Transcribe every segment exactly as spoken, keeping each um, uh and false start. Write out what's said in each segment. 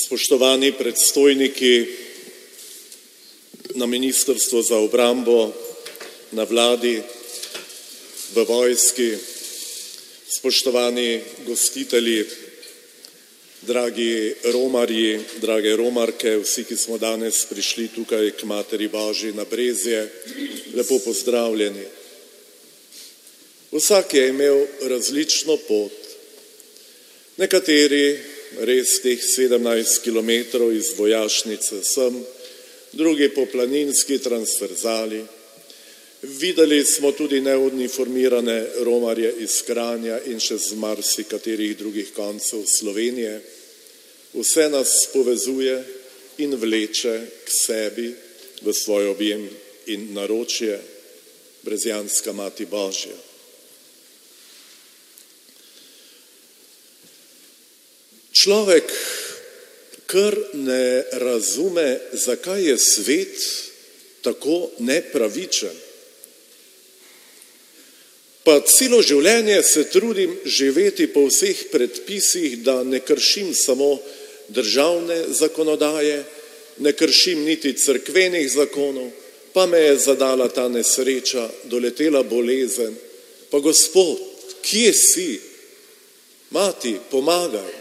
Spoštovani predstojniki na Ministrstvu za obrambo, na vladi, v vojski, spoštovani gostitelji, dragi romarji, drage romarke, vsi, ki smo danes prišli tukaj k Materi Božji na Brezje, lepo pozdravljeni. Vsak je imel različno pot. Nekateri res teh sedemnajst kilometrov iz vojašnice sem, drugi po planinski transverzali. Videli smo tudi neuniformirane romarje iz Kranja in še z marsikaterih drugih koncev Slovenije. Vse nas povezuje in vleče k sebi v svoj objem in naročje Brezjanska Mati Božja. Človek kar ne razume, zakaj je svet tako nepravičen. Pa celo življenje se trudim živeti po vseh predpisih, da ne kršim samo državne zakonodaje, ne kršim niti cerkvenih zakonov, pa me je zadala ta nesreča, doletela bolezen. Pa Gospod, kje si? Mati, pomagaj.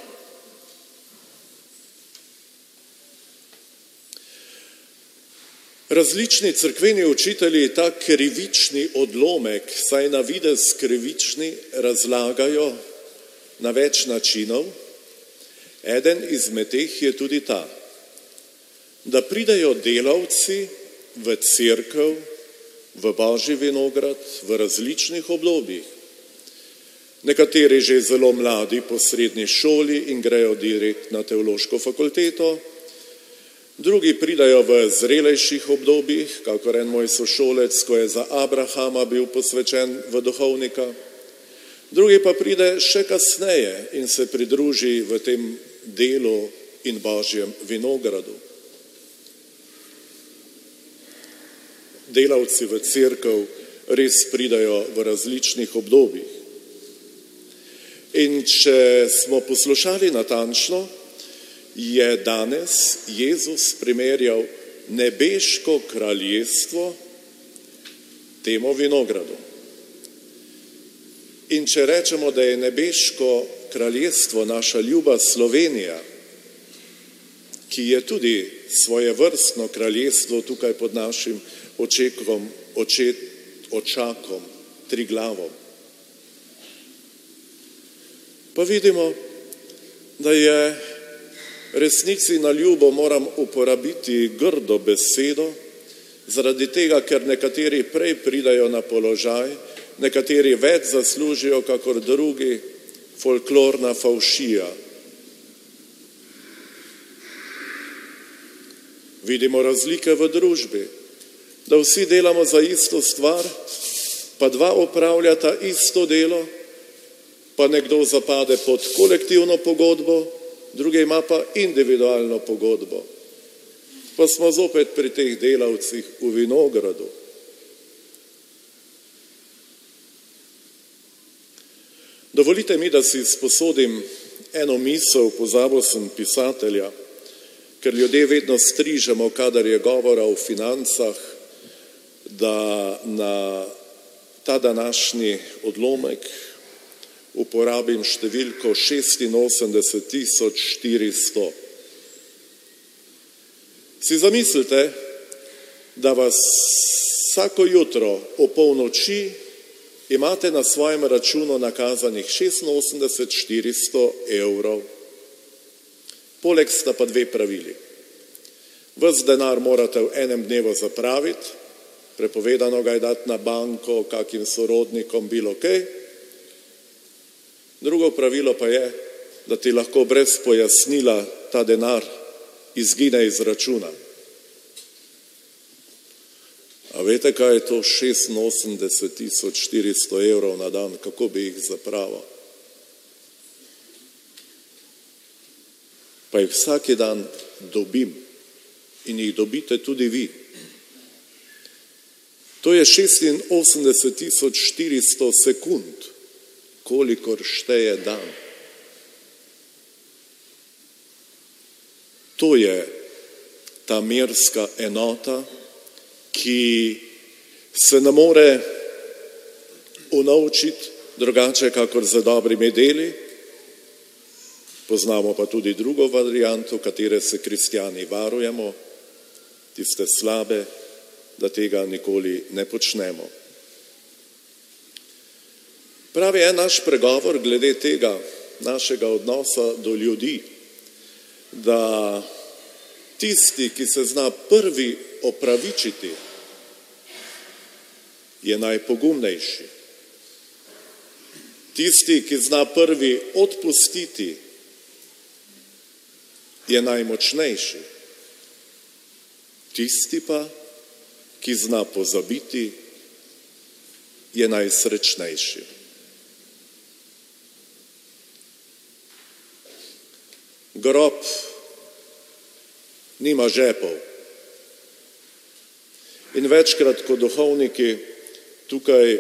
Različni cerkveni učitelji ta krivični odlomek, saj na videz krivični, razlagajo na več načinov. Eden izmed teh je tudi ta, da pridejo delavci v cerkev, v Božji vinograd, v različnih obdobjih. Nekateri že zelo mladi po srednji šoli in grejo direkt na teološko fakulteto, drugi pridajo v zrelejših obdobjih, kakor en moj sošolec, ko je za Abrahama bil posvečen v duhovnika. Drugi pa pride še kasneje in se pridruži v tem delu in Božjem vinogradu. Delavci v cerkev res pridajo v različnih obdobjih. In če smo poslušali natančno, je danes Jezus primerjal nebeško kraljestvo temu vinogradu. In če rečemo, da je nebeško kraljestvo naša ljuba Slovenija, ki je tudi svojevrstno kraljestvo tukaj pod našim očekom, očet, očakom, Triglavom, pa vidimo, da je resnici na ljubo moram uporabiti grdo besedo, zaradi tega, ker nekateri prej pridajo na položaj, nekateri več zaslužijo, kakor drugi, folklorna favšija. Vidimo razlike v družbi, da vsi delamo za isto stvar, pa dva opravljata isto delo, pa nekdo zapade pod kolektivno pogodbo, drugi ima pa individualno pogodbo. Pa smo zopet pri teh delavcih v vinogradu. Dovolite mi, da si sposodim eno misel, pozabil sem pisatelja, ker ljudje vedno strižemo, kadar je govora o financah, da na ta današnji odlomek uporabim številko šestinosemdeset tisoč štiristo. Si zamislite, da vas vsako jutro o polnoči imate na svojem računu nakazanih šestinosemdeset tisoč štiristo evrov. Poleg sta pa dve pravili. Ves denar morate v enem dnevu zapraviti, prepovedano ga je dati na banko, kakim sorodnikom, bilo kaj. Drugo pravilo pa je, da ti lahko brez pojasnila ta denar izgine iz računa. A veste, kaj je to šestinosemdeset tisoč štiristo evrov na dan, kako bi jih zapravil? Pa jih vsaki dan dobim in jih dobite tudi vi. To je šestinosemdeset tisoč štiristo sekund, kolikor šteje dan. To je ta merska enota, ki se ne more unovčiti drugače, kakor z dobrimi deli. Poznamo pa tudi drugo varianto, katere se kristjani varujemo, tiste slabe, da tega nikoli ne počnemo. Pravi je naš pregovor glede tega našega odnosa do ljudi, da tisti, ki se zna prvi opravičiti, je najpogumnejši. Tisti, ki zna prvi odpustiti, je najmočnejši. Tisti pa, ki zna pozabiti, je najsrečnejši. Grob nima žepov. In večkrat, ko duhovniki tukaj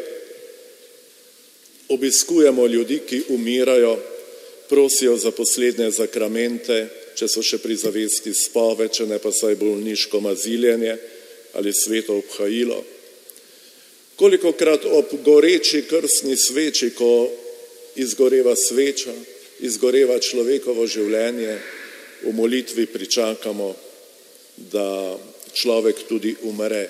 obiskujemo ljudi, ki umirajo, prosijo za poslednje zakramente, če so še pri zavesti spove, če ne pa saj bolniško maziljenje ali sveto obhajilo. Kolikokrat ob goreči krstni sveči, ko izgoreva sveča, izgoreva človekovo življenje, v molitvi pričakamo, da človek tudi umre.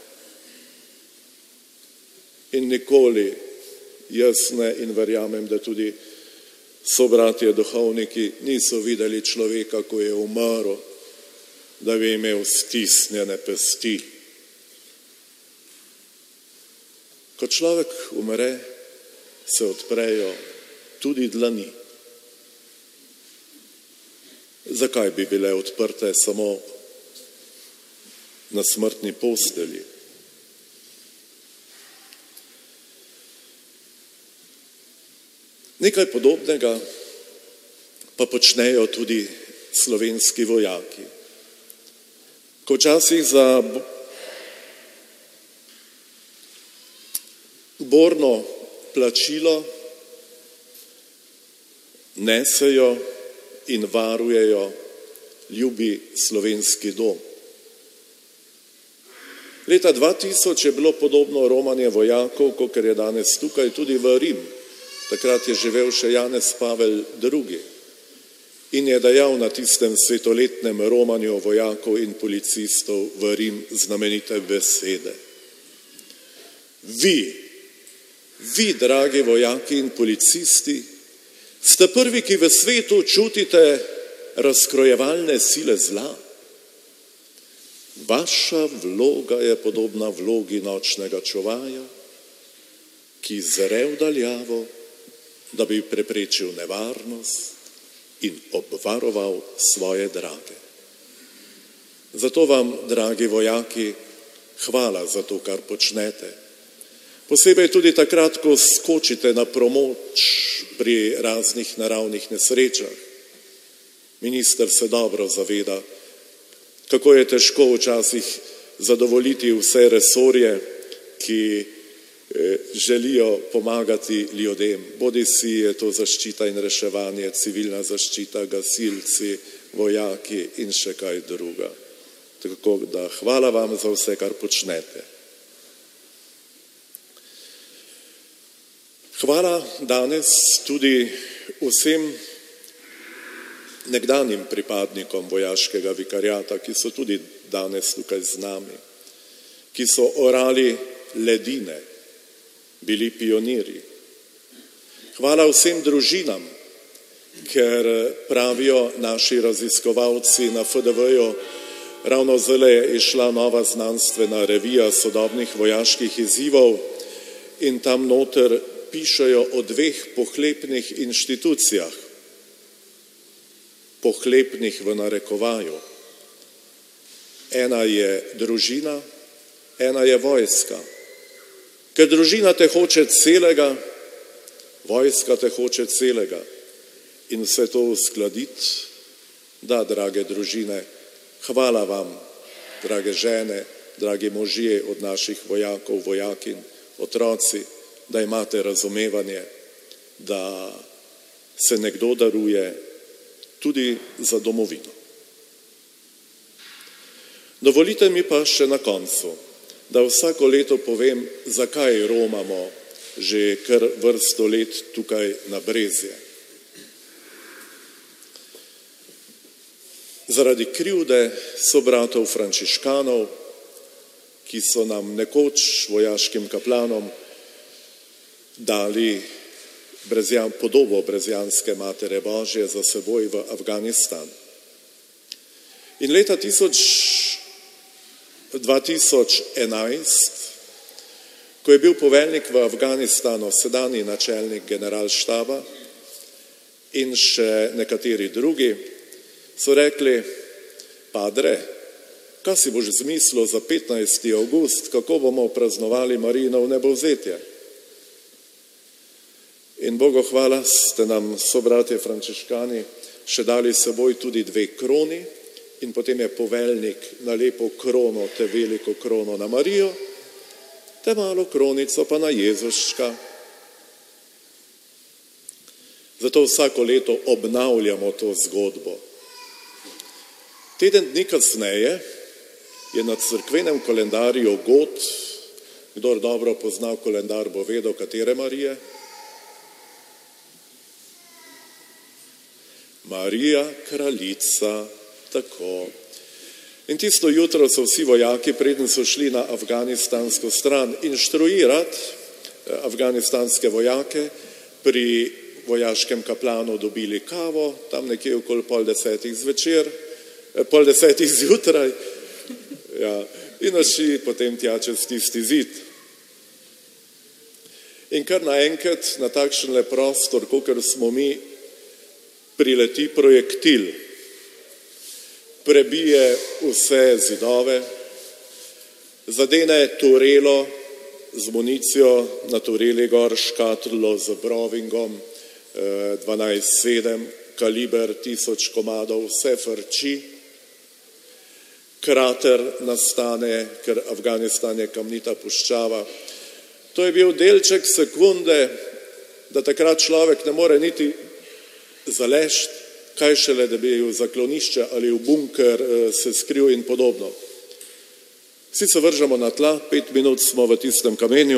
In nikoli jaz ne in verjamem, da tudi sobratje duhovniki niso videli človeka, ko je umrl, da bi imel stisnjene pesti. Ko človek umre, se odprejo tudi dlani. Zakaj bi bile odprte samo na smrtni postelji? Nekaj podobnega pa počnejo tudi slovenski vojaki. Ko včasih za borno plačilo nesejo in varujejo ljubi slovenski dom. Leta dva tisoč je bilo podobno romanje vojakov, kakor je danes tukaj, tudi v Rim. Takrat je živel še Janez Pavel drugi. In je dejal na tistem svetoletnem romanju vojakov in policistov v Rim znamenite besede. Vi, vi, dragi vojaki in policisti, ste prvi, ki v svetu čutite razkrojevalne sile zla. Vaša vloga je podobna vlogi nočnega čuvaja, ki zre v daljavo, da bi preprečil nevarnost in obvaroval svoje drage. Zato vam, dragi vojaki, hvala za to, kar počnete. Posebej tudi takrat, ko skočite na pomoč pri raznih naravnih nesrečah. Minister se dobro zaveda, kako je težko včasih zadovoljiti vse resorje, ki želijo pomagati ljudem. Bodisi je to zaščita in reševanje, civilna zaščita, gasilci, vojaki in še kaj druga. Tako da hvala vam za vse, kar počnete. Hvala danes tudi vsem nekdanjim pripadnikom vojaškega vikariata, ki so tudi danes tukaj z nami, ki so orali ledine, bili pionirji. Hvala vsem družinam, ker pravijo naši raziskovalci na F D V-ju, ravno zdaj je išla nova znanstvena revija sodobnih vojaških izzivov in tam noter pišejo o dveh pohlepnih inštitucijah. Pohlepnih v narekovaju. Ena je družina, ena je vojska. Ker družina te hoče celega, vojska te hoče celega. In vse to uskladiti, da, drage družine, hvala vam, drage žene, dragi možje od naših vojakov, vojakin, otroci, da imate razumevanje, da se nekdo daruje tudi za domovino. Dovolite mi pa še na koncu, da vsako leto povem, zakaj romamo že kar vrsto let tukaj na Brezje. Zaradi krivde sobratov frančiškanov, ki so nam nekoč vojaškim kaplanom dali brezjan, podobo brezjanske Matere Božje za seboj v Afganistan. In leta dva tisoč enajst, ko je bil poveljnik v Afganistanu sedanji načelnik generalštaba in še nekateri drugi, so rekli, padre, kaj si boš zmislil za petnajsti avgust, kako bomo praznovali Marijino vnebovzetje? In Bogu hvala, ste nam, sobratje frančiškani, še dali seboj tudi dve kroni in potem je poveljnik nalepil krono, te veliko krono na Marijo, te malo kronico pa na Jezuščka. Zato vsako leto obnavljamo to zgodbo. Teden dni kasneje je na cerkvenem koledarju god, kdor dobro pozna koledar, bo vedel, katere Marije. Marija kraljica, tako. In tisto jutro so vsi vojaki, preden so šli na afganistansko stran inštruirati afganistanske vojake, pri vojaškem kaplanu dobili kavo, tam nekje okoli pol desetih zvečer, pol desetih zjutraj, ja, in odšli potem tja čez tisti zid. In kar naenkrat na takšen le prostor, kakor smo mi, prileti projektil, prebije vse zidove, zadene turelo z municijo, na tureli gor škatlo z brovingom, dvanajst sedem, kaliber tisoč komadov, vse frči, krater nastane, ker Afganistan je kamnita puščava. To je bil delček sekunde, da takrat človek ne more niti zaležt, kaj šele, da bi v zaklonišče ali v bunker se skril in podobno. Vsi se vržemo na tla, pet minut smo v tistem kamenju,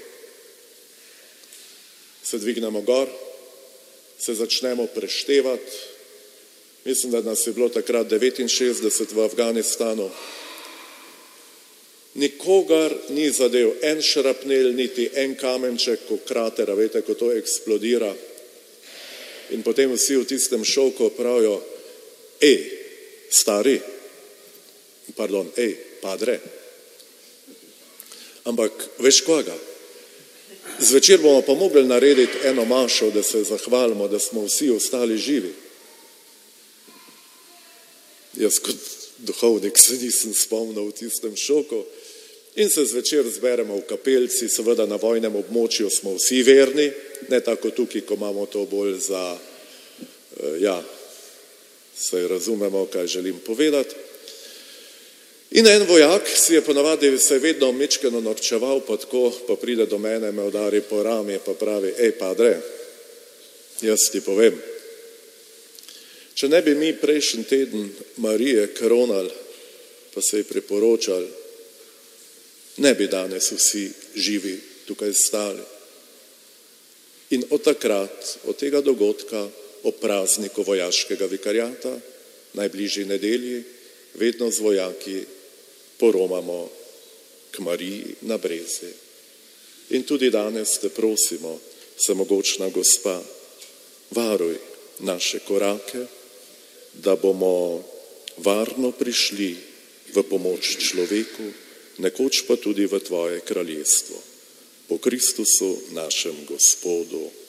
se dvignemo gor, se začnemo preštevati. Mislim, da nas je bilo takrat devetinšestdeset v Afganistanu. Nikogar ni zadev, en šrapnel, niti en kamenček, ko kratera, veste, ko to eksplodira. In potem vsi v tistem šoku pravijo, ej, stari, pardon, ej, padre. Ampak veš koga? Zvečer bomo pa mogli narediti eno mašo, da se zahvalimo, da smo vsi ostali živi. Jaz kot duhovnik se nisem spomnil v tistem šoku. In se zvečer zberemo v kapelci, seveda na vojnem območju smo vsi verni, ne tako tukaj, ko imamo to bolj za, ja, se razumemo, kaj želim povedati. In en vojak si je ponavadi se vedno mečkeno norčeval, pa tako, pa pride do mene, me udari po rami, pa pravi, ej, padre, jaz ti povem, če ne bi mi prejšnji teden Marije kronali, pa se ji priporočali, ne bi danes vsi živi tukaj stali. In od takrat, od tega dogodka, o prazniku vojaškega vikarjata, najbližji nedelji, vedno z vojaki poromamo k Mariji na Brezje. In tudi danes te prosimo, vsemogočna Gospa, varuj naše korake, da bomo varno prišli v pomoč človeku, nekoč pa tudi v tvoje kraljestvo. Po Kristusu, našem Gospodu.